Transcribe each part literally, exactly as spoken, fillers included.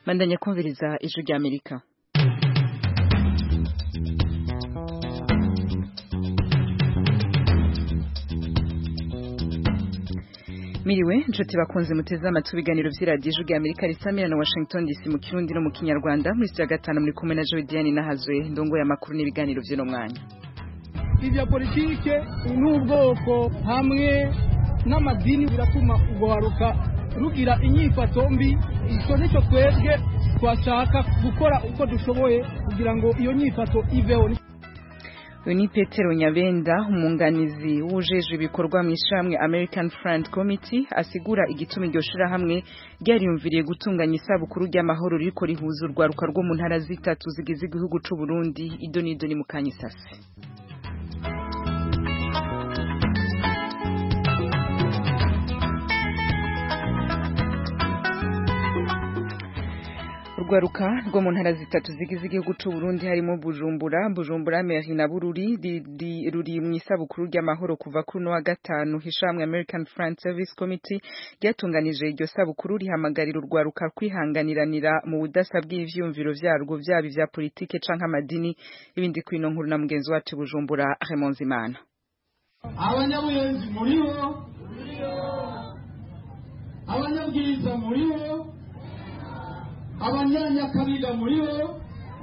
Mandanya kumviriza ijwi rya Amerika. Miriwe nshuti bakunze muteze amatwi ibiganiro vy'iradiyo ijwi rya Amerika risamira na Washington D C mu Kirundi no mu Kinyarwanda muri ya gatanu muri kumwe na Jodiane Nahazwe ndongo ya makuru n'ibiganiro vy'ino mwanya. Ivya politike n'ubwoko hamwe n'amadini biratuma ugoharuka rugira inyifato mbi. Ico nico twebwe twashaka gukora uko dushoboye kugira ngo iyo nyifato iveho. Ni Petero Nyabenda umunganizi wujejwe ibikorwa mu ishamwe American Front Committee asigura igituma iryo shira hamwe ryariyumviriye gutunganya isabukuru ry'amahoro riko rihuza urwaruka rwo mu ntara zitatu zigize igihugu c'u Burundi idonido ni mu Kanyisasi. Urwaruka rwo mu ntara zitatu zigize igihugu c'u Burundi harimo Bujumbura, Bujumbura Meri na Bururi ruri mu isabukuru ry'amahoro kuva kuri no wa gatanu hishamwe American Front Service Committee ryatunganije iryo sabukuru rihamagarira urwaruka kwihanganiranira mu budasa bw'ivyumviro vyarwo vyabi vya politike canke amadini ibindi kwino nkuru na mugenzi wacu Bujumbura Raymond Zimana. Abanyabuyenzi muriho abanyabwiza muriho abanyanya kabiga muriho.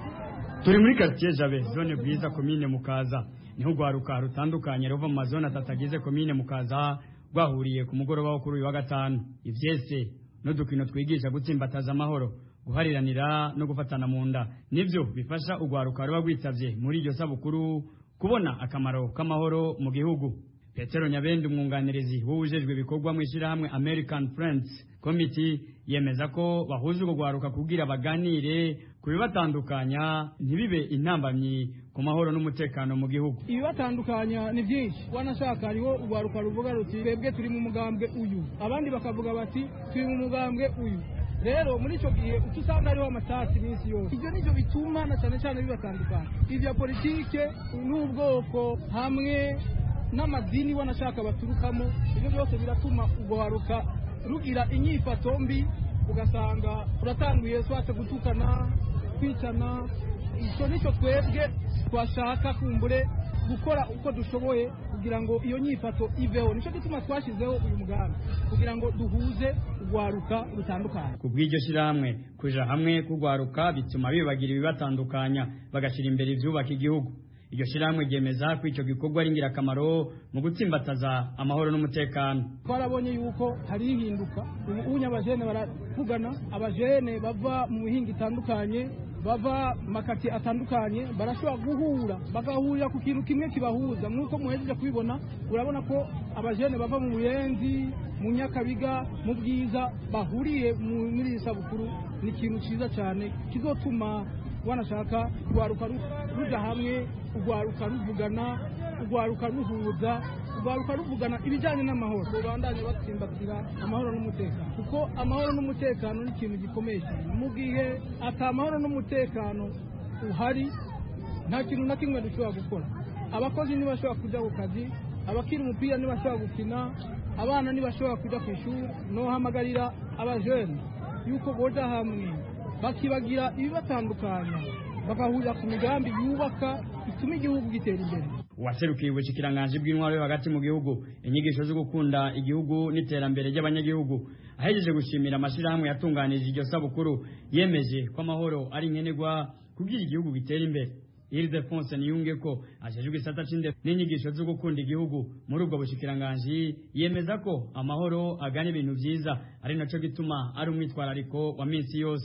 Turi muri quartier Jabe zone bwiza commune Mukaza niho gwaruka rutandukanye ruva mu mazone atatagize commune Mukaza rwahuriye ku mugoroba wo kuri uyu wa gatanu. Ivyese no dukino twigisha gutsimbataza amahoro guhariranira no gufatana mu nda nivyo bifasha ugwaruka ruba gwitavye muri iryo sabukuru kubona akamaro k'amahoro mu gihugu. Petero Nyabenda umwunganirizi wujejwe ibikorwa mu ishirahamwe American Friends Committee yemeza ko bahuza ugwaruka kugira baganire kubibatandukanya ntibibe intambamyi ku mahoro n'umutekano mu gihugu. Ibibatandukanya ni byinshi. Wanashaka hariho ugwaruka ruvuga ruti twebwe turi mu mugambwe uyu, abandi bakavuga bati turi mu mugambwe uyu. Rero muri ico gihe utusanga hariho amatasi minsi yose. Ivyo nivyo bituma na cyane cyane bibatandukanya. Ivya politike n'ubwoko hamwe n'amadini wanashaka baturukamo ibyo byose biratuma ugoharuka rugira inyifato mbi ugasanga uratanguye swate gutukana kwicana. Ico nico twebwe twashaka kumbure gukora uko dushoboye kugira ngo iyo nyifato iveho. Nico gituma twashizeho uyu mugambi kugira ngo duhuze ugwaruka rutandukanye. Kubw'iryo shiramwe kuja hamwe kugwaruka bituma bibagira ibibatandukanya bagashira imbere ivyubaka igihugu. Iryo shiramwe ryemeza ko ico gikorwa ari ngirakamaro mu gutsimbataza amahoro n'umutekano. Twarabonye yuko hari ihinduka ubu unya abajene baravugana, abajene bava mu mihinga itandukanye bava makati atandukanye barashobora guhura bagahurira ku kintu kimwe kibahuza. Nk'uko muhejeje kubibona urabona ko abajene bava mu Buyenzi mu Nyakabiga mu Bwiza bahuriye muri isabukuru. Ni ikintu ciza cyane kizotuma wanashaka ugwaruka ruja hamwe ugwaruka ruvugana ugwaruka ruhuza ugwaruka ruvugana ibijanye n'amahoro bandanye batsimbatira amahoro n'umutekano kuko amahoro n'umutekano ni ikintu gikomeye mu gihe ata amahoro n'umutekano uhari nta kintu na kimwe dushobora gukora. Abakozi ntibashobora kuja ku kazi, abakiri umupira ntibashobora gukina, abana ntibashobora kuja ku ishuri. No hamagarira abajene yuko boja hamwe bakibagira ibibatandukanya bagahurira ku migambi yubaka ituma igihugu gitera imbere. Waserukiye ubushikiranganje bw'intwaro yo hagati mu gihugu inyigisho zo gukunda igihugu n'iterambere ry'abanyagihugu ahejeje gushimira amashirahamwe yatunganije iryo sabukuru yemeje ko amahoro ari nkenerwa kugira igihugu gitera imbere. Ildefonse Niyunge ko ajejwe isata c'inde n'inyigisho zo gukunda igihugu muri ubwo bushikiranganje yemeza ko amahoro agana ibintu vyiza ari naco gituma ari umwitwarariko wa minsi yose.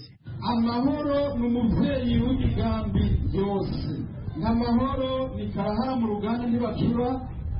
Amahoro n'umuvyeyi w'igambi yose. N'amahoro ni karahara mu ruganda ntibakiba.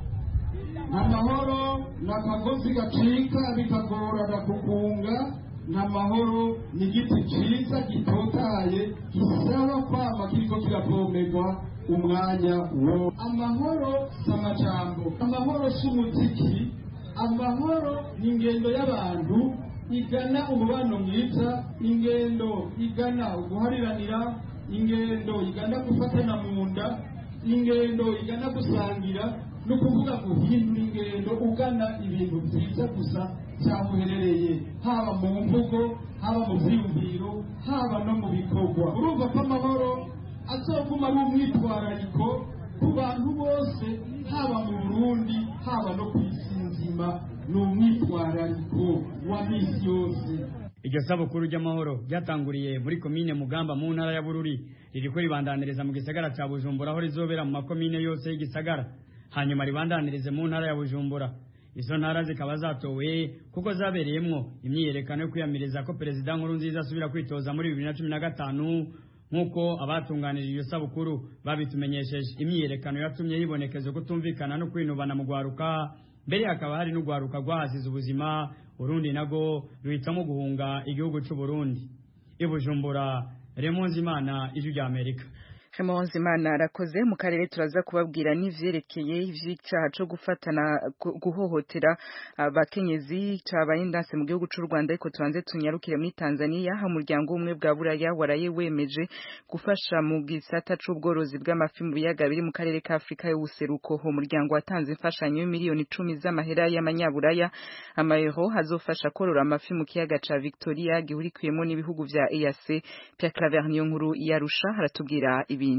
N'amahoro n'akagozi gacika bikagorana kugunga. N'amahoro ni igiti ciza gitotaye gisaba kwama kiriko kiravomerwa umwanya wo. Amahoro s'amajambo, amahoro s'umuziki, amahoro ni ingendo y'abantu igana umubano mwiza, ingendo igana uguhariranira, ingendo igana gufatana mu nda, ingendo igana gusangira, ni ukuvuga guhindura ingendo ugana ibintu byiza gusa cyamuherereye haba mu mvugo haba mu byiyumviro haba no mu bikorwa. Urumva ko amahoro azoguma ari umwitwarariko ku bantu bose haba mu Burundi haba no ku isi nzima, ni umwitwarariko wa misi yose. Iryo sabukuru ry'amahoro ryatanguriye muri komine Mugamba mu ntara ya Bururi, ririko ribandaniriza mu gisagara cya Bujumbura aho rizobera mu makomine yose y'igisagara, hanyuma ribandanirize mu ntara ya Bujumbura. Izo ntara zikaba zatowe kuko zabereyemwo imyiyerekano yo kwiyamiriza ko Perezida Nkurunziza asubira kwitoza muri bibiri na cumi na gatanu, nk'uko abatunganije iyo sabukuru babitumenyesheje. Imyiyerekano yatumye hibonekeza kutumvikana no kwinubana mu gwaruka, mbere hakaba hari n'ugwaruka rwahasize ubuzima, Urundi nago ruhitamo guhunga igihugu cy'u Burundi. I Bujumbura, Raymond Zimana, Ijwi rya Amerika. Raymond Zimana arakoze. Mu karere turaza kubabwira n'ivyerekeye ivy'icaha cyo gufatana guhohotera abakenyezi cabaye ndanse mu gihugu cy'u Rwanda, ariko tubanze tunyarukire muri Tanzania. Ha umuryango umwe bwa Buraya waraye wemeje gufasha mu gisata c'ubworozi bw'amafi mu biyaga biri mu karere ka Afrika y'ubuseruko. Ho umuryango watanze imfashanyo y'imiliyoni icumi z'amahera y'amanyaburaya, amayero hazofasha korora amafi mu kiyaga ca Victoria gihurikiyemo n'ibihugu vya E A C. Pierre Claver Niyonkuru yarusha haratubwira ibi.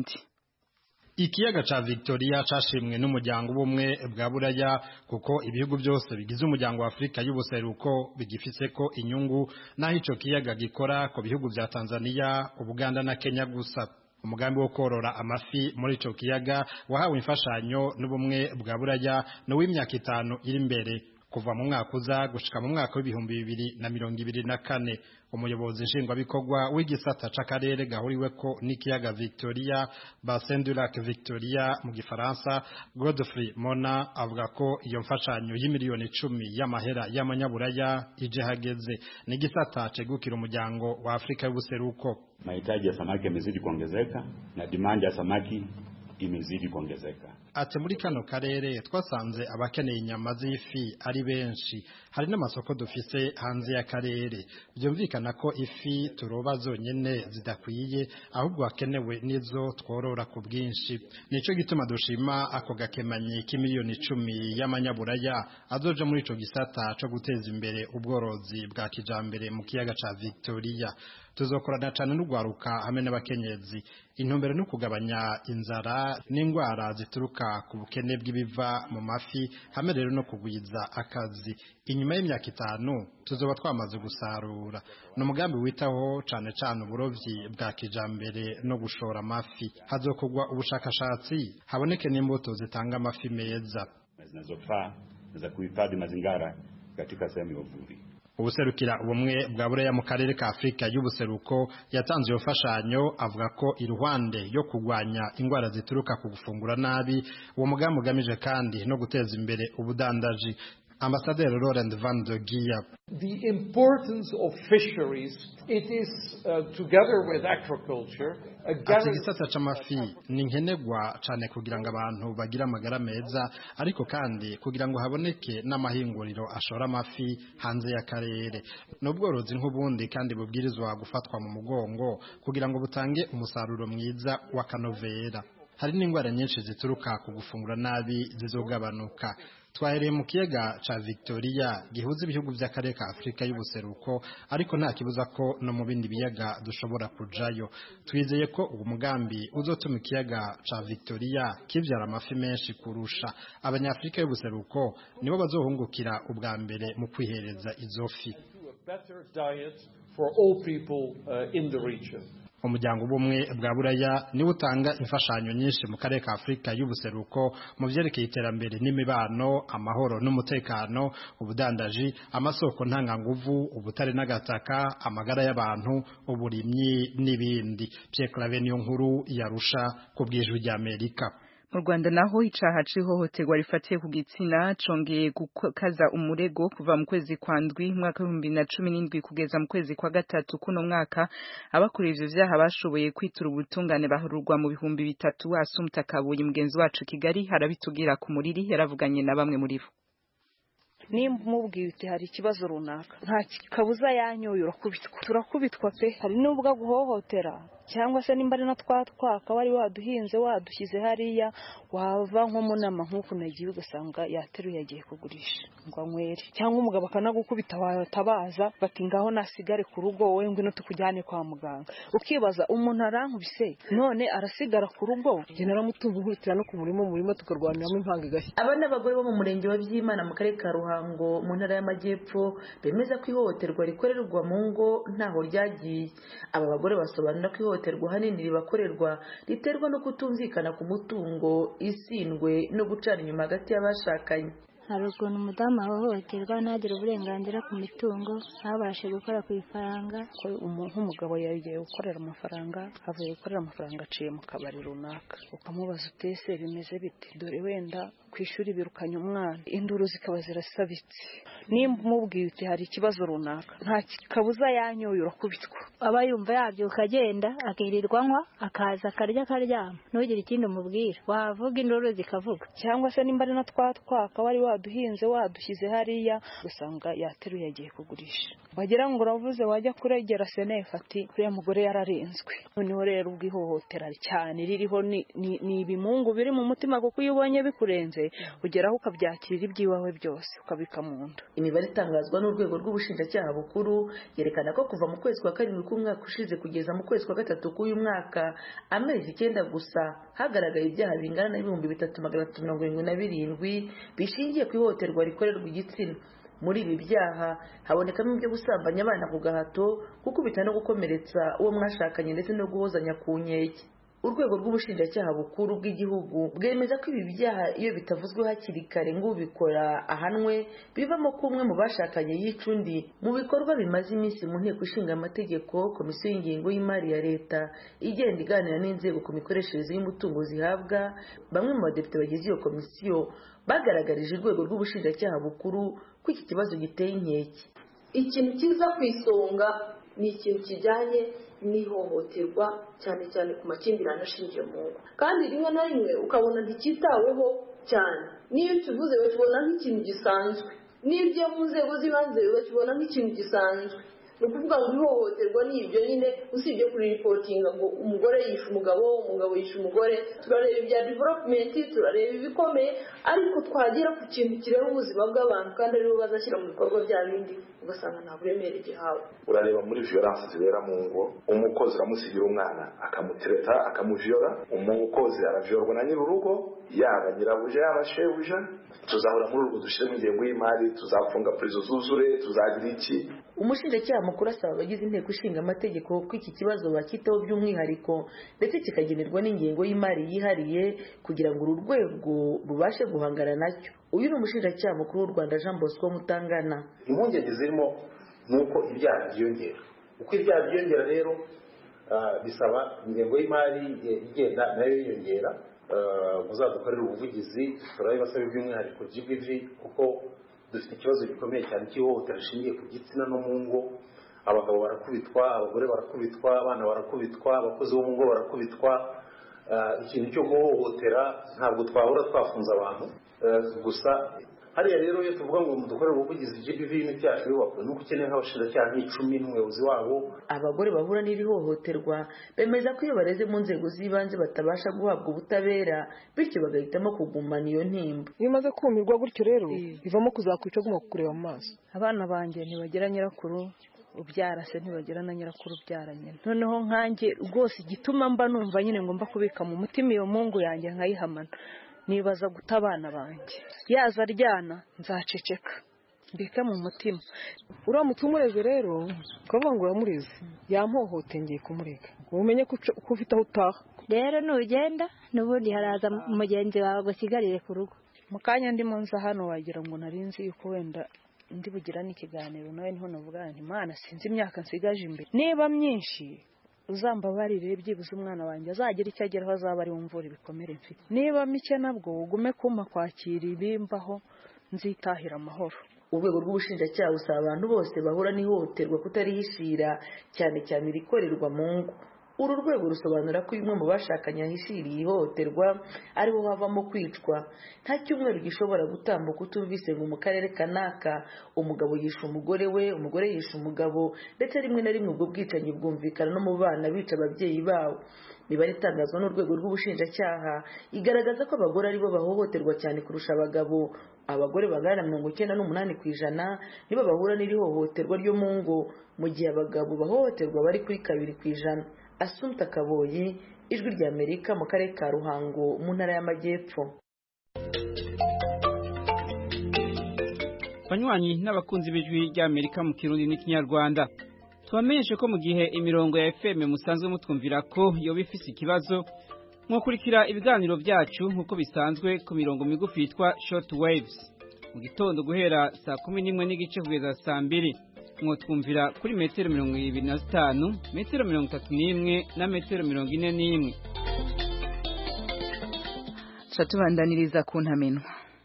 Ikiyaga ca Victoria cashimwe n'umuryango ubumwe bwa Buraya kuko ibihugu byose bigize umuryango wa Afrika y'ubuseruko bigifise ko inyungu, naho ico kiyaga gikora ku bihugu vya Tanzania, Uganda na Kenya gusa. Umugambi wo korora amafi muri ico kiyaga wahawe imfashanyo n'ubumwe bwa Buraya no w'imyaka itanu iri imbere kuva mu mwaka uza gushika mu mwaka w'ibihumbi bibiri na mirongo ibiri na kane. Umuyobozi nshingwabikorwa w'igisata c'akarere gahuriweko n'ikiyaga Victoria, Bassin du Lac Victoria mu gifaransa, Godfrey Mona avuga ko iyo mfashanyo y'imiliyoni icumi y'amahera y'amanyaburaya ije hageze. Ni gisata cegukira umuryango wa Afrika y'ubuseruko. Mahitaji ya samaki yamezidi kuongezeka na demand ya samaki imezidi kuongezeka. Ati muri kano karere twasanze abakeneye inyama z'ifi ari benshi, hari n'amasoko dufise hanze ya karere. Byumvikana ko ifi turoba zonyene zidakwiye, ahubwo hakenewe nizo tworora ku bwinshi. Nico gituma dushima ako gakemanyi k'imiliyoni icumi y'amanyaburaya azoje muri ico gisata co guteza imbere ubworozi bwa kijambere mu kiyaga ca Victoria. Tuzokorana cyane n'ugwaruka hamwe n'abakenyezi. Intumbero no kugabanya inzara n'ingwara zituruka ku bukene bw'ibiva mu mafi, hamwe rero no kugwiza akazi. Inyuma y'imyaka itanu tuzoba twamaze gusarura. No mugambi witaho cyane cyane uburovyi bwa kijambere no gushora amafi. Hazokugwa ubushakashatsi haboneke n'imbuto zitanga amafi meza zinazofaa za kuhifadhi mazingira katika sehemu ya uvuvi. Ubuserukira ubumwe bwa Buraya mu karere ka Afrika y'ubuseruko yatanze iyo fashanyo, avuga ko iruhande yo kugwanya ingwara zituruka ku gufungura nabi, uwo mugambi ugamije kandi no guteza imbere ubudandaji. Ambassador Laurent van der Gier. The importance of fisheries, it is uh, together with agriculture. Ati gisata c'amafi ni nkenegwa cane kugira ngo abantu bagira amagara meza, ariko kandi kugira ngo haboneke n'amahinguriro ashora amafi hanze y'akarere. N'ubworozi nk'ubundi kandi bubwirizwa gufatwa mu mugongo kugira ngo butange umusaruro mwiza wa kanovera. Hari n'ingwara nyinshi zituruka ku gufungura nabi zizogabanuka. Twahereye mu kiyaga ca Victoria gihuza ibihugu vy'akarere ka Afrika y'ubuseruko, ariko nta kibuza ko no mu bindi biyaga dushobora kujayo. Twizeye ko uwo mugambi uzotuma ikiyaga ca Victoria kivyara amafi menshi kurusha. Abanyafrika y'ubuseruko nibo bazohungukira ubwa mbere mu kwihereza izo fi. Umuryango ubumwe bwa Buraya niwe utanga imfashanyo nyinshi mu karere ka Afrika y'ubuseruko mu vyerekeye iterambere n'imibano, amahoro n'umutekano, ubudandaji, amasoko ntanganguvu, ubutare n'agataka, amagara y'abantu, uburimyi n'ibindi. Pierre Claver Niyonkuru yarusha ku bw'Ijwi rya Amerika. Mu Rwanda naho icaha c'ihohoterwa rifatiye ku gitsina congeye gukaza umurego kuva mu kwezi kwa ndwi mwaka wa bibiri na cumi n'indwi kugeza mu kwezi kwa gatatu kuno mwaka. Abakora ivyo vyaha bashoboye kwitura ubutungane baharurwa mu bihumbi bitatu. Asumta Kabuye mugenzi wacu Kigali harabitugira ku muriri, yaravuganye na bamwe muri bo. Nimba umubwiye uti hari ikibazo runaka nta kabuza yanyoye urakubitwa turakubitwa pe. Hari n'ubwo guhohotera cyangwa se nimba ari na twatwaka wari waduhinze wadushyize hariya wava nko mu nama nk'uko nagiye ugasanga yateruye yagiye kugurisha ngo anywere cyangwa umugabo akanagukubita watabaza bati ngaho nasigare ku rugo wowe ngwino tukujyane kwa muganga ukibaza umuntu arankubise none arasigara ku rugo genera mutumva nkutira no ku murimo murimo tukarwaniramo impanga igashya. Aba n'abagore bo mu murenge wa Byimana mu karere ka Ruhango mu ntara y'Amajyepfo bemeza ko ihohoterwa rikorerwa mu ngo ntaho ryagiye. Aba bagore basobanura ko ihohoterwa hanini ribakorerwa riterwa no kutumvikana ku mutungo, isindwe no gucana inyuma hagati y'abashakanye. hari ukuntu umudamu ahohoterwa ntagire uburenganzira ku mitungo ntabashe gukora ku ifaranga. Nk'umugabo yagiye gukorera amafaranga avuye gukorera amafaranga aciye mu kabari runaka ukamubaza utese bimeze bite dore wenda ku ishuri birukanye umwana induru zikaba zirasabitse nimba umubwiye uti hari ikibazo runaka nta kabuza yanyoye urakubitwa aba yumva yabyuka agenda akirirwa anywa akaza akarya akaryama ntugire ikindi umubwira wavuga induru zikavuga cyangwa se nimba ari na twatwaka wari waduhinze wadushyize hariya usanga yateruye yagiye kugurisha wagira ngo uravuze wajya kuregera senefu ati uriya mugore yararenzwe. Noneho rero ubwihohotera cyane ririho ni, ni, ni ibimungu biri mu mutima kuko iyo ubonye bikurenze ugeraho ukabyakira iby'iwawe byose ukabika mu nda. Imibare itangazwa n'urwego rw'ubushinjacyaha bukuru yerekana ko kuva mu kwezi kwa karindwi k'umwaka ushize kugeza mu kwezi kwa gatatu k'uyu mwaka amezi icyenda gusa hagaragaye ibyaha bingana n'ibihumbi bitatu magana atatu mirongo irindwi na birindwi bishingiye ku ihohoterwa rikorerwa igitsina. Muri ibi byaha habonekamo ibyo gusambanya abana ku gahato, gukubita no gukomeretsa uwo mwashakanye ndetse no guhozanya ku nkeke. Urwego rw'ubushinjacyaha bukuru bw'igihugu bwemeza ko ibi byaha iyo bitavuzwe hakiri kare ngo ubikora ahanwe bivamo ko umwe mu bashakanye yica undi. Mu bikorwa bimaze iminsi mu nteko ishinga amategeko, komisiyo y'ingengo y'imari ya leta igenda iganira n'inzego ku mikoreshereze y'umutungo zihabwa, bamwe mu badepite bagize iyo komisiyo bagaragarije urwego rw'ubushinjacyaha bukuru ko iki kibazo giteye inkeke. Ikintu kiza ku isonga ni ikintu kijyanye n'ihohoterwa cyane cyane ku makimbirane ashingiye mu ngo, kandi rimwe na rimwe ukabona nticyitaweho cyane. Niyo ukivuze bakibona nk'ikintu gisanzwe, n'ibyo mu nzego z'ibanze bakibona nk'ikintu gisanzwe. Ni ukuvuga ngo ihohoterwa ni ibyo nyine, usibye kuri ripotinga ngo umugore yishe umugabo, umugabo yishe umugore, turareba ibya development, turareba ibikomeye, ariko twagera ku kintu kireba ubuzima bw'abantu kandi aribo bazashyira mu bikorwa bya bindi ugasanga nta buremere gihawe. Urareba muri violence zibera mu ngo, umukozi aramusigira umwana akamutereta akamuvyola, umukozi araviyorwa na nyir'urugo, yaba nyirabuja yaba shebuja. Tuzahora muri urwo dushyire mu ngengo y'imari, tuzafunga prizo zuzure, tuzagira iki. Umushinjacyaha mukuru asaba abagize inteko ishinga amategeko ko iki kibazo bakitaho by'umwihariko ndetse kikagenerwa n'ingengo y'imari yihariye kugira ngo uru rwego rubashe guhangana nacyo. Uyu ni umushinjacyaha mukuru w'u Rwanda Jean Bosco Mutangana. Impungenge zirimo nuko ibyaha byiyongera, uko ibyaha byiyongera rero bisaba ingengo y'imari igenda nayo yiyongera. Muzadukorera ubuvugizi turabibasaba by'umwihariko G B V kuko dufite ikibazo gikomeye cyane cy'ihohotera rishingiye ku gitsina no mu ngo. Abagabo barakubitwa, abagore barakubitwa, abana barakubitwa, abakozi bo mu ngo barakubitwa. Ikintu cyo guhohotera ntabwo twahora twafunze abantu gusa. Hariya rero iyo tuvuga ngo dukorere ubuvugizi G B V n'ibyacu bibakwe nuko ukeneye nk'abashinjacyaha nk'icumi n'umuyobozi wabo. Abagore bahura n'iri hohoterwa bemeza ko iyo bareze mu nzego z'ibanze batabasha guhabwa ubutabera, bityo bagahitamo kugumana iyo ntimba. Iyo umaze kumirwa gutyo rero bivamo kuzakwica guma kukureba mu maso. Abana banjye ntibagira nyirakuru ubyara se ntibagira na nyirakuru ubyara nyine. Noneho nkanjye rwose igituma mba numva nyine ngomba kubika mu mutima iyo mungu yanjye nkayihamana, nibaza guta abana banjye. Yaza aryana nzaceceka mbike mu mutima. Uramutse umureze rero ukavuga ngo uramureze yampohoteye ngiye kumureka, umenye ko ufite aho utaha. Rero nugenda n'ubundi haraza umugenzi wawe gusigarire ku rugo. Mu kanya ndimo nza hano wagira ngo narinzi yuko wenda ndi bugira n'ikiganiro nawe niho navuga nti Mana sinzi imyaka nsigaje imbere niba myinshi uzambabarire byibuze umwana wanjye azagira icyo ageraho azaba ari wumvura ibikomere mfite. Niba mike nabwo ugume kuma kwakira ibimbaho nzitahira amahoro. Urwego rw'ubushinjacyaha busaba abantu bose bahura n'ihohoterwa kutarihishira cyane cyane irikorerwa mu ngo. uru rwego rusobanura ko bimwe mu bashakanye yahishiriye ihohoterwa ariho havamo kwicwa. Nta cyumweru gishobora gutambuka utumvise ngo mu karere kanaka umugabo yishe umugore we, umugore yishe umugabo, ndetse rimwe na rimwe ubwo bwicanyi bwumvikana no mu bana bica ababyeyi babo. Imibare itangazwa n'urwego rw'ubushinjacyaha igaragaza ko abagore aribo bahohoterwa cyane kurusha abagabo. Abagore bangana na mirongo icyenda n'umunani ku ijana nibo bahura n'iri hohoterwa ryo mu ngo, mu gihe abagabo bahohoterwa bari kuri kabiri ku ijana. Assumpta Kaboyi, Ijwi ry'Amerika, mu karere ka Ruhango mu ntara y'Amajyepfo. Banywanyi n'abakunzi b'Ijwi ry'Amerika mu Kirundi n'Ikinyarwanda, tubamenyeshe ko mu gihe imirongo ya F M musanzwe mutwumvira ko yoba ifise ikibazo, mwokurikira ibiganiro byacu nk'uko bisanzwe ku mirongo migufi yitwa short waves mu gitondo guhera saa kumi n'imwe n'igice kugeza saa mbiri. Mwotwumvira kuri metero mirongo ibiri na zitanu, metero mirongo itatu n'imwe na metero mirongo ine n'imwe. Tubandaniriza ku ntamenwa.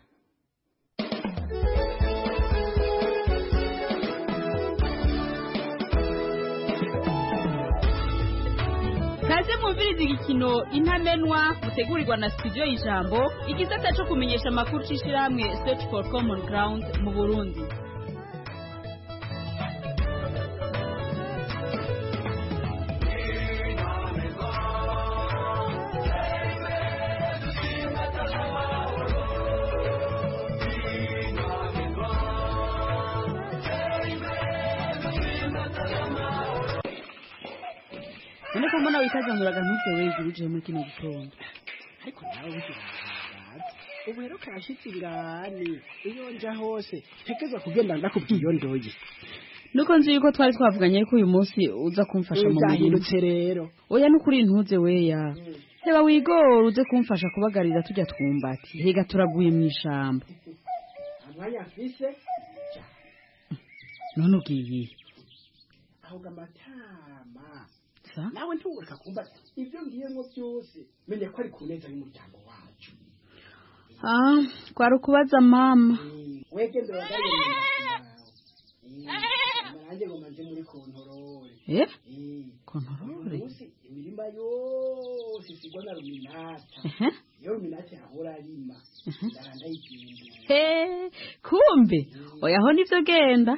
Kaze mwumviriza igikino Intamenwa mutegurirwa na studio y'Ijambo, igisata cyo kumenyesha amakuru c'ishirahamwe Search for Common Ground mu Burundi. Niko mbona witazamuraga ntuze wejuru uje muri kino gitondo. Ariko nawe wigira ubu rero kashitsigirani iyo nja hose tekeza kugenda ndakubwiyondoye. Nuko nzi yuko twari twavuganye ko uyu munsi uza kumfasha mu mirimo rero. Oya nukuri ntuze weya. Heba wigoro uze kumfasha kubagarira tujya twumbati. Hega turaguye mu ishamba. Amwanya afise. None ugiye. Aho gamatama. Nawe ntugurika kumba ibyo ngiyemo byose menye ko ari kuneza y'umuryango wacu. Ah, kwari kubaza mama. Wegende wagariye. Maranje ngo manje muri kontorore. Eh? Kontorore. Usi imirima yose sigona ruminata. Yo minata ahora lima. Daranda ikindi. Eh, kumbe oya ho nivyo genda.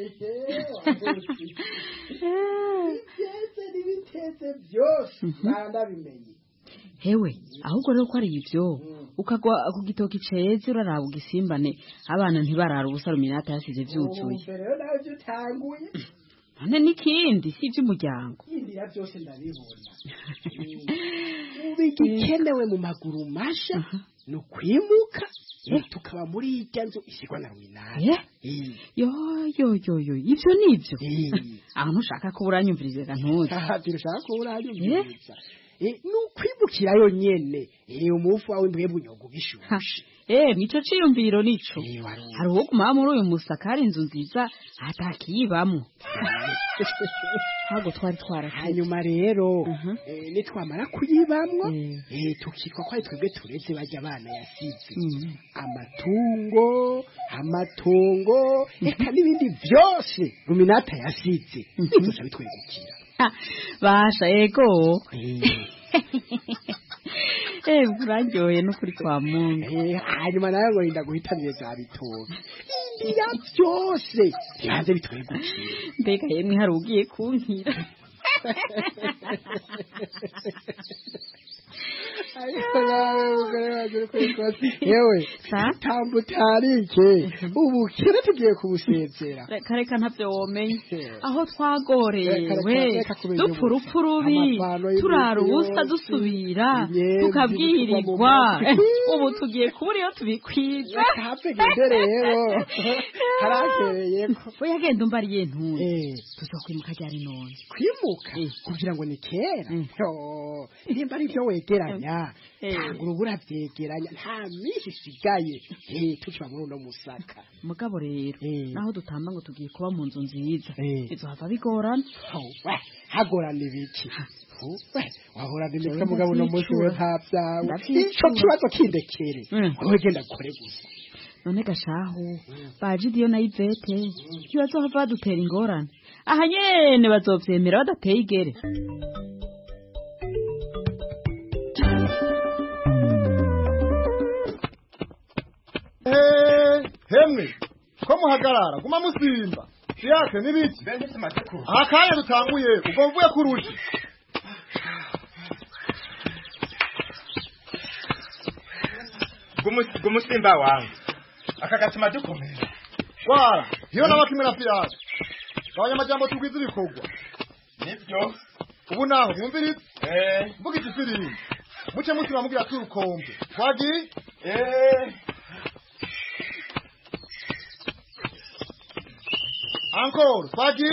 Ibiteze byose nanda bimenye. Hewe ahubwo rero ko ari ivyo ukagwa ku gitoki ceze uraraba ugisimbane abana ntibarara ubusaruminata yasize vyuzuye. Rero nawe utanguye. None nikindi si ivy'umuryango. Indira byose ndabibona. Ubigikenewe mu maguru masha no kwimuka tukaba muri irya nzu isigwa na ruminata. Yo yo yo yo ivyo nivyo. Aho ntushaka ko uranyumviriza ntuzi. Aha birashaka ko uranyumviriza. Eh nukwibukirayo nyene. Eh umufu wawe mbwe bunyogo gishushe. Eh nico ciyumviro nico. Hari uwo kuma muri uyu musakari inzu nziza atakiyibamo. Hago twari twara. Hanyuma rero eh nitwamara kuyibamwo eh tukitwa ko ari twebwe tureze bajya abana yasize. Amatungo, amatongo, eka nibindi byose ruminata yasize. Tuza bitwegukira. Basha ego. Eh buraryoye no kuri kwa Mungu. Eh hanyuma nawe ngo inda guhitamye za bitoke. Iya byose byanze bitwegukira. Mbega yemwe hari ugiye kunkira. Yewe tambutarike ubu kera tugiye kubusezera. Kareka ntavyo womenye aho twagorewe dupfa urupfu rubi turara ubusa dusubira tukabwirirwa ubu tugiye kubura iyo tubikwiza. rero harakereye ko yagenda umbariye ntuye tuzokwimuka ryari none kwimuka kugira ngo ni kera nimba ari byo wegeranya ntabwo urubura byegeranya nta minsi isigaye tukiba muri uno musaka mugabo rero naho dutamba ngo tugiye kuba mu nzu nziza bizohava bigorana hagorana ibiki wahora bimeze mugabo no munsi we nta byawe ico kibazo kindekere wowe genda gukore gusa none gashahu baje diyo na Ivete kibazohava badutera ingorane aha nyene bazovyemera badateye igere. Eh, hemwe ko muhagarara guma musimba siyake nibiki akanya dutanguye ubwo mvuye kurushi gumusimba wangu akagatuma dukomera wara hiyo na bakimwe na siyake abanyamajambo tugwiza ibikorwa nibyo ubu naho mwumvirize eh mvuga igisirimi muce musima mugira turukombe twagi eh encore twagi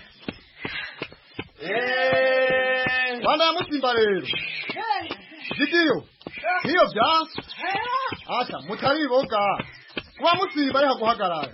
eh banda musimba rero gidiyo hiyo bya asa mutari boga kuba musimba ari haguhagarara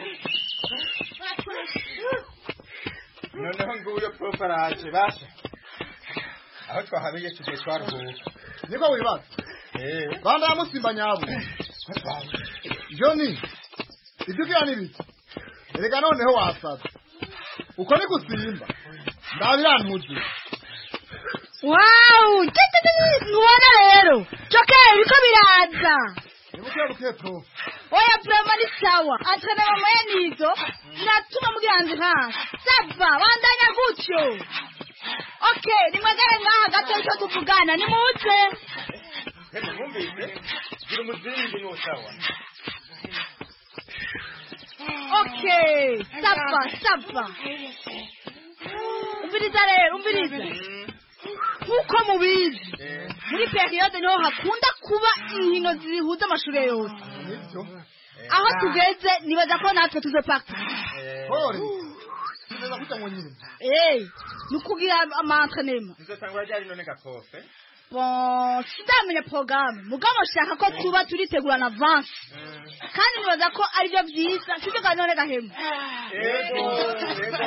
noneho nguyo proparaje basha aho twahabiye tugiye twaruhuka niko wibaza eh banda ya musimba nyabo Johnny ibyo kya nibiki erega noneho wasaza uko ni gusimba ndabirantuze wow nuwana rero chokera biko biraza nibuke buke prof oya prema ni sawa atana mama yanizo natuma mugiranze ha sava bandanya gutyo okay nimwagara ngaha gato cyo tuvugana ni mutse hema mumbise gira muzingi no sawa okay sava sava umbiriza rero umbiriza uko mubizi muri periode niho hakunda kuba inkino zihuza amashure yose aho tugeze nibaza ko natwe tuzopaka hori neza kutango nyine eh nukugira amantenema nzotangura ryari none gakofe bon sidamenya programme mugabo shaka ko tuba turitegura na avance kandi nibaza ko ari byo byiza sije ka none gahemu yego yego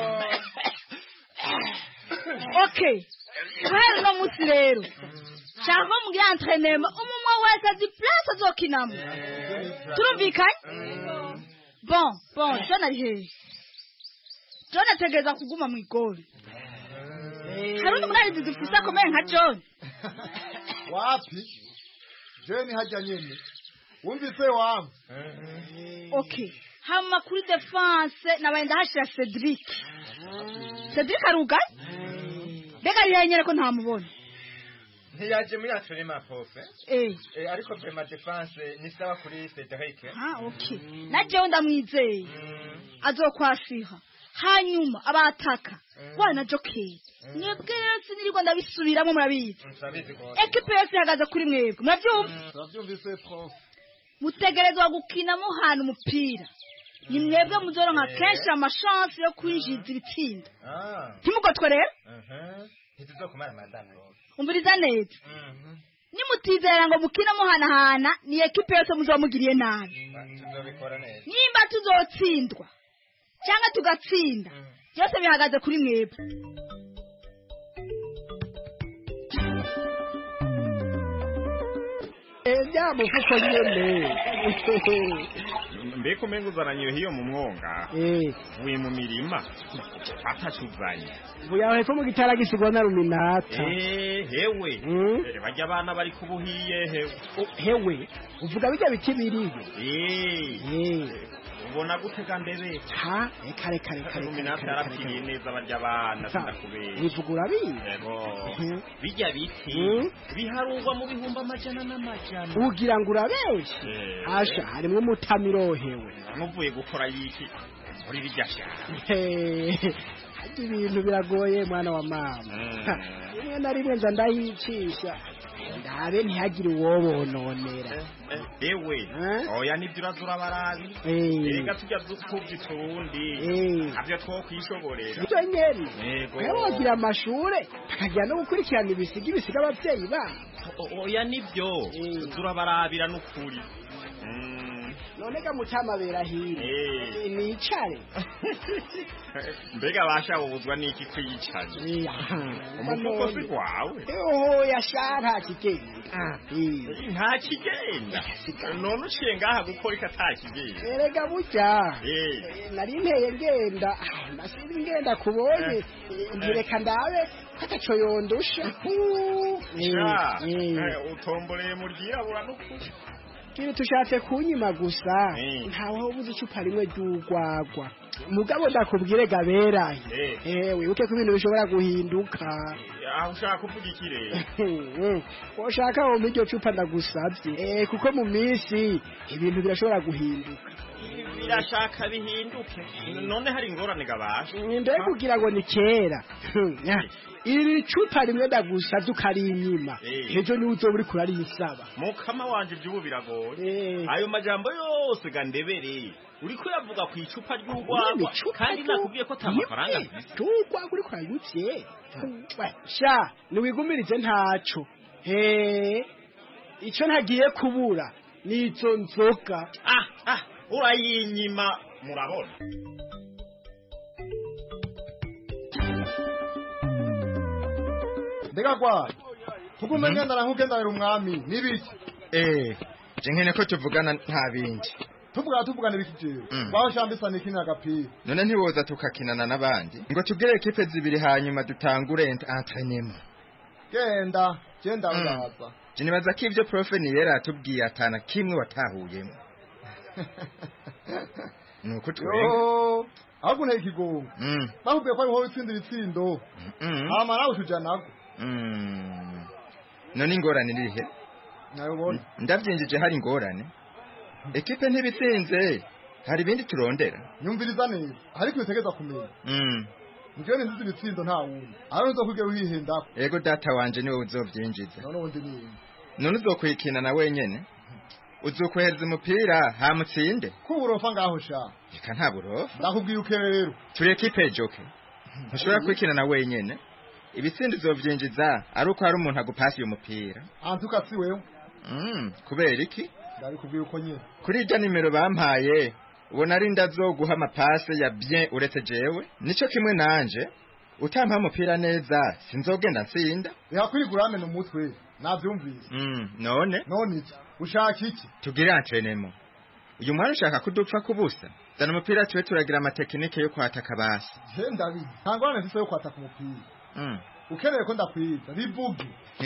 okay Kweli no musi rero. Chava mugira entraînement, umumwe wese azi place azokinamo. Turumvikanye? Bon, bon, John ari he? John ategeza kuguma mu igoli. Harundi munari dufisa komeye nka John. Wapi? John hajya nyene. Wumvise wangu. Okay. Hama kuri defense nabaenda hashira Cedric. Cedric aruga? Bega yenyere ko ntamubona. Ntiyaje muri atore ma profe. Eh. Eh ariko prema defense ni sawa kuri Cedric. Ah okay. Naje ndamwizeye. Azokwasiha. Hanyuma abataka. Wana Jockey. Mwebwe sinirirwa ndabisubiramo murabizi. Murabizi ko. Equipe yose ihagaze kuri mwebwe. Murabyumva? Turabyumvise prof. Mutegerezwa gukina muhana umupira. Ni mwebwe muzoronka kenshi amashance yo kwinjiza ibitsinda. Ah. Timugotwe rero? Mhm. Ntituzokumara madame. Umbiriza neza. Mhm. Nimutizera ngo mukina muhanahana ni equipe yose muzomugiriye nabi. Tuzobikora neza. Nimba tuzotsindwa cyangwa tugatsinda. Byose bihagaze kuri mwebwe. Ejamo kuko nyene. Mbeko mengo zaranywe hiyo mu mwonga. Eh, uye mu mirima. Atacuzanye. Buya hepfo mu gitara gisigwa na ruminata. Eh, hewe. Mm? Bajya abana bari kubuhiye hewe. Hewe, uvuga bijya bikibiriyo. Eh. Eh. Ubona gutega ndebe. Ha, kare kare kare. Ruminata yarapfiriye neza barya abana sindakubera. Bivugura bi. Yego. Bijya biti. Biharurwa mu bihumba amajana n'amajana. Ugira ngo urabeshe. Asha harimo mutamirohewe. Muvuye gukora yiki? Muri bijya sha. Ibintu biragoye mwana wa mama. Rimwe na rimwe nza ndayicisha. Ndabe ntihagire uwobononera. Ewe, oya nibyo urazura barabi. Erega tujya dukubye turundi. Avyo two kwishoborera. Icyo nyeri. Yego. Yawogira amashure, akagira no gukurikirana ibisiga ibisiga abavyeyi ba. Oya nibyo. Turabarabira n'ukuri. None ga mutama berahire. Nicare. Mbega basha ubuzwa niki kwiyicanye. Umufuko si kwawe. Oh yashara kigenda. Nta kigenda. None uciye ngaha gukora ikatakigenza. Erega burya. Nari nteye ngenda. Nasize ngenda kubonye. Ngireka ndabe ataco yondusha. Utomboreye mu ryirabura n'ukuri. kiri tushatse kunyima gusa ntawe ubuze icupa rimwe ry'urwagwa mugabo ndakubwire gabera eh wibuke ko ibintu bishobora guhinduka aho ushaka kuvuga iki rero woshaka wo miryo cupa ndagusabye eh kuko mu minsi ibintu birashobora guhinduka birashaka bihinduke none hari ingorane gabasha nde kugira ngo ni kera iri cupa rimwe ndagusabye ukari inyima ejo ni uzo buri kurari isaba mukama wanje byubu biragoye ayo majambo yose gandebere uriko yavuga ku icupa ry'urwagwa kandi nakubwiye ko tamafaranga cyugwa kuri kwayutse sha niwigumirize ntaco he ico ntagiye kubura nizo nzoga ah ah urayinyima murabona ndega kwa tukumenya ndarankuge umwami nibiki eh je nkene ko tuvugana nta bindi tuvuga tuvugana ibiki jewe waho shambisa nikina agapira none ntiwoza tukakinana n'abandi ngo tugire equipe zibiri hanyuma dutangure entraînement genda genda uraza je nibaza ko ivyo prof niyera atubwiye atana kimwe watahuyemo nuko twenga ahubwo nteye ikigongo bakubwiye ko ariho witsindira itsindo hama nawe tuja nago none ingorane irihe nayobona ndavyinjije hari ingorane ekipe ntibitsinze hari ibindi turondera nyumviriza neza ariko bitegeza kumenya Ngiyo ni nziti bitsindo nta wundi ari uzo kuge wihenda ego data wanje niwe uzovyinjiza none wundi ni none uzokwikina na wenyene uzokwereza umupira hamutsinde kuburofa ngaho sha reka nta burofa ndakubwiye uke rero turi ekipe joke ntushobora kwikina na wenyene ibitsindi uzovyinjiza ari uko hari umuntu agupasi umupira antuka si wewe mm kubera iki ndabikubwiye uko nyene kuri ijya nimero bampaye ubona ari ndazoguha amapase ya bien uretse jewe nico kimwe nanje utampa umupira neza sinzogenda nsinda yakuri guramena umutwe navyumvise mm none none iki ushaka iki tugire entraînement uyu mwana ushaka kudupfa kubusa zana umupira tuwe turagira amatekinike yo kwataka basi je ndabi ntangwana mfise yo kwataka umupira mm ukeneye ko ndakwiza rivugi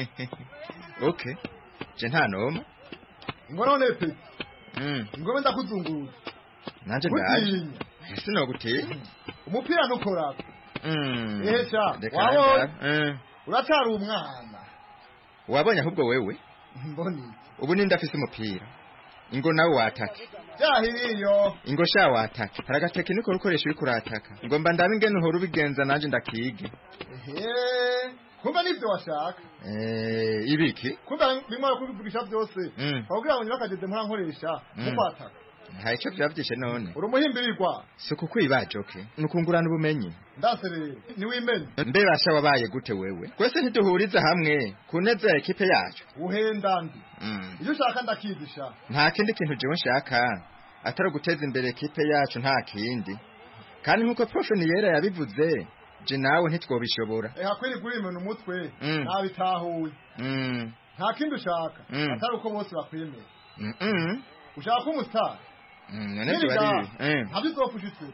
okay je nta noma ngoro nepe mm ngome ndakuzunguza nanje ndaje sino gutinya umupira nukora mm ehesha wabo mm uratari umwana wabonye ahubwo wewe mboni ubu nindafise umupira ingo nawe watake cyahiriyo ingo sha watake haraga tekiniko rukoresha uri kurataka ngo mba ndabe ingene uhora ubigenza nanje ndakige ehe kumba nivyo washaka eh ibiki kumba bimara kubivugisha byose bavugira ngo nyakageze mpora nkoresha mukwataka hayi cyo byavyishe none uri umuhimbirirwa suko kwibajoke nukungurana ubumenyi ndaserere ni wimenye mbe basha wabaye gute wewe kwese ntiduhuriza hamwe kuneza ekipe yacu uhenda ndi iyo ushaka ndakizisha nta kindi kintu jewe nshaka atari guteza imbere ekipe yacu nta kindi kandi nkuko prof niyera yabivuze je nawe ntitwobishobora eh akwiri gurimena umutwe nabitahuye nta kindi ushaka atari uko bose bakwemera mhm ushaka umustar none byo bari eh ntabizofushyitse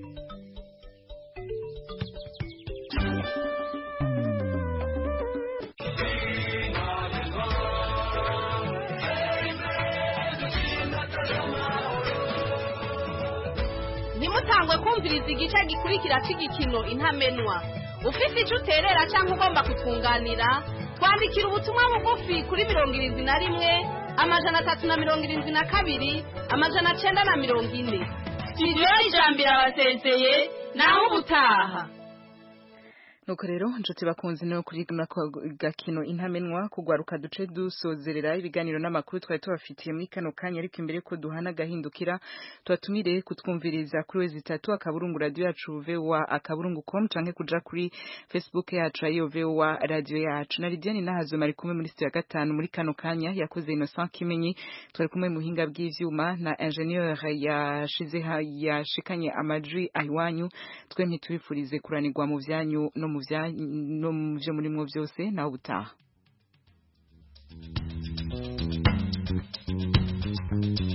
nimutangwe kumviriza igice gikurikira cy'igikino intamenwa ufite icyo uterera cyangwa ugomba kutwunganira twandikira ubutumwa bugufi kuri mirongo irindwi na rimwe amajana atatu na mirongo irindwi na kabiri amajana cyenda na mirongo ine studio y'ijambo irabasezeye naho ubutaha nuko rero nshuti bakunze no kuri gakino intamenwa kugwaruka duce dusozerera ibiganiro n'amakuru twari tubafitiye muri kano kanya ariko imbere ko duhana gahindukira twatumire kutwumviriza kuri wezi itatu akaburungu radio yacu vewa akaburungu com canke kuja kuri Facebook yacu ayo vewa radio yacu na Lidiane nahazo mari kumwe muri studio ya gatanu muri kano kanya yakoze Innocent Kimenyi twari kumwe mu hinga bw'ivyuma na ingenieur yashize yashikanye amajwi ayiwanyu twe ntitubifurize kuranirwa mu vyanyu no mu vyo murimo byose nawe ubutaha.